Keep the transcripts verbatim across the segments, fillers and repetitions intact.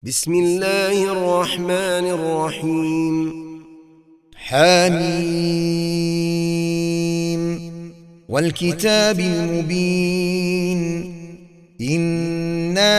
بسم الله الرحمن الرحيم. حميم والكتاب المبين إنا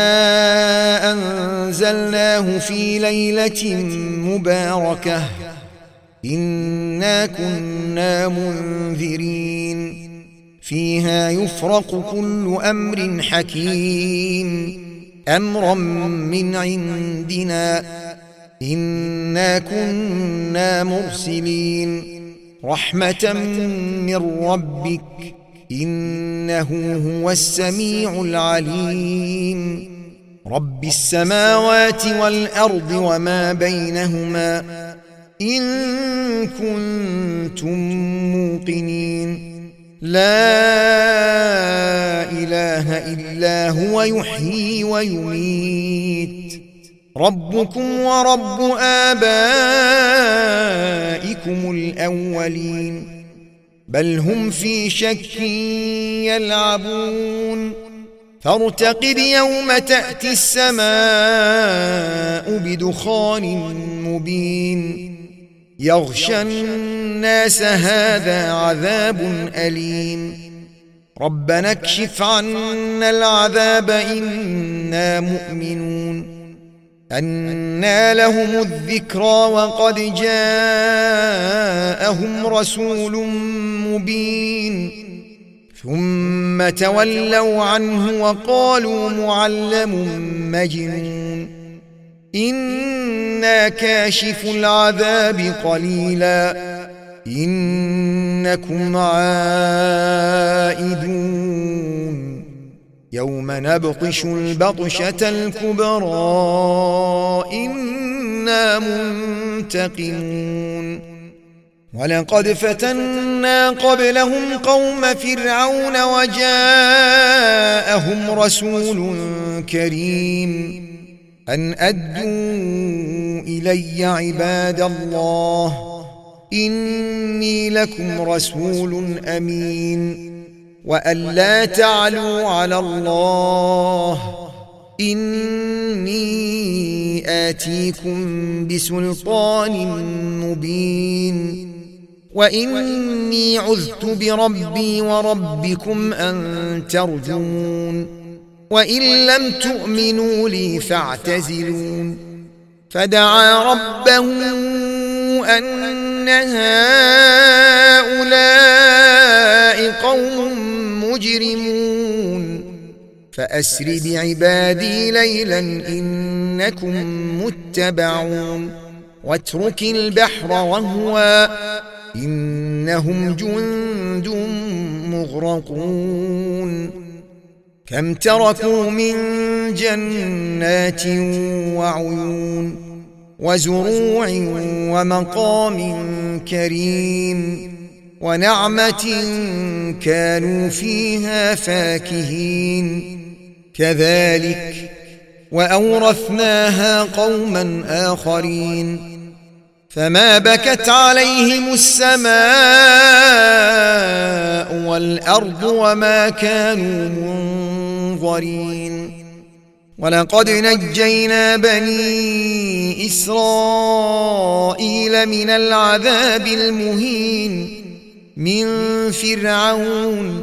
أنزلناه في ليلة مباركة إنا كنا منذرين فيها يفرق كل أمر حكيم أمرا من عندنا إنا كنا مرسلين رحمة من ربك إنه هو السميع العليم رب السماوات والأرض وما بينهما إن كنتم موقنين لا إله إلا هو يحيي ويميت ربكم ورب آبائكم الأولين بل هم في شك يلعبون فارتقب يوم تأتي السماء بدخان مبين يغشى الناس هذا عذاب أليم ربنا اكشف عنا العذاب إنا مؤمنون أنى لهم الذكرى وقد جاءهم رسول مبين ثم تولوا عنه وقالوا معلم مجنون إنا كاشف العذاب قليلا إنكم عائدون يوم نبطش البطشة الكبرى إنا منتقمون ولقد فتنا قبلهم قوم فرعون وجاءهم رسول كريم أن أدوا إلي عباد الله إني لكم رسول أمين وأن لا تعلوا على الله إني آتيكم بسلطان مبين وإني عذت بربي وربكم أن ترجمون وإن لم تؤمنوا لي فاعتزلون فدعا ربه أن هؤلاء قوم مجرمون فأسر بعبادي ليلا إنكم متبعون واترك البحر وهو إنهم جند مغرقون كم تركوا من جنات وعيون وزروع ومقام كريم ونعمة كانوا فيها فاكهين كذلك وأورثناها قوما آخرين فما بكت عليهم السماء والأرض وما كانوا منظرين ولقد نجينا بني إسرائيل من العذاب المهين من فرعون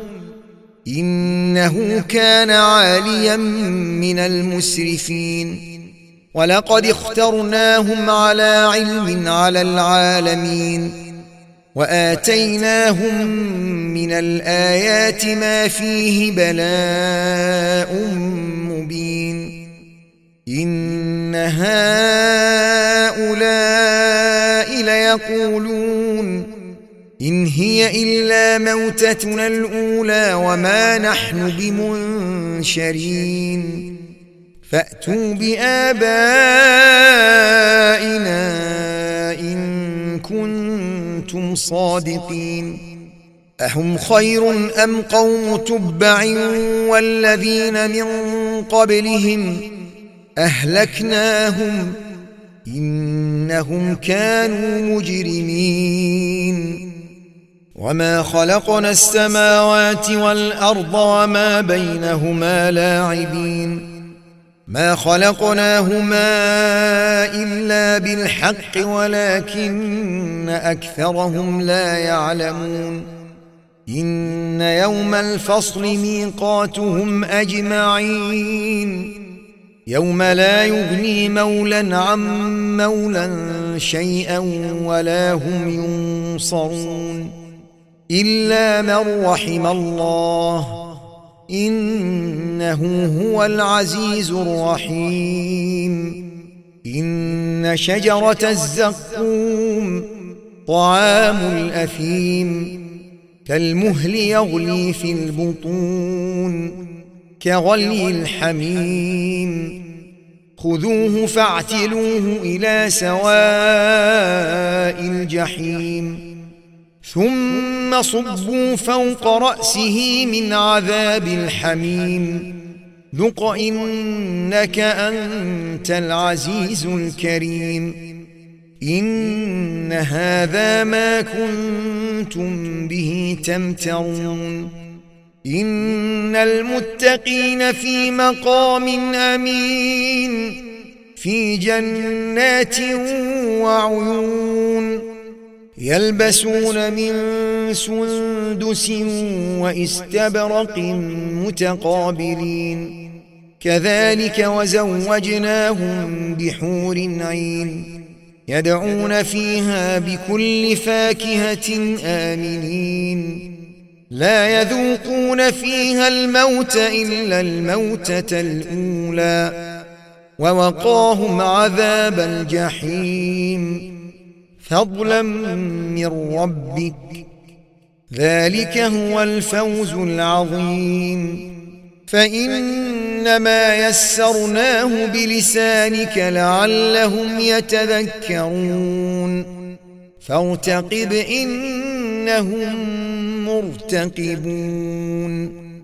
إنه كان عاليا من المسرفين ولقد اخترناهم على علم على العالمين وآتيناهم من الآيات ما فيه بلاء مبين إن هؤلاء ليقولون إن هي إلا موتتنا الأولى وما نحن بمنشرين فأتوا بآبائنا إن كنتم صادقين أهم خير أم قوم تبع والذين من قبلهم أهلكناهم إنهم كانوا مجرمين وما خلقنا السماوات والأرض وما بينهما لاعبين ما خلقناهما إلا بالحق ولكن أكثرهم لا يعلمون إن يوم الفصل ميقاتهم أجمعين يوم لا يغني مولى عن مولى شيئا ولا هم ينصرون إلا من رحم الله إنه هو العزيز الرحيم إن شجرة الزقوم طعام الأثيم كالمهل يغلي في البطون كغلي الحميم خذوه فاعتلوه إلى سواء الجحيم ثم صبوا فوق رأسه من عذاب الحميم ذق إنك أنت العزيز الكريم إن هذا ما كنتم به تمترون إن المتقين في مقام أمين في جنات وعيون يلبسون من سندس واستبرق متقابلين كذلك وزوجناهم بحور عين يدعون فيها بكل فاكهة آمنين لا يذوقون فيها الموت إلا الموتة الأولى ووقاهم عذاب الجحيم فضلا من ربك ذلك هو الفوز العظيم فإنما يسرناه بلسانك لعلهم يتذكرون فارتقب إنهم مرتقبون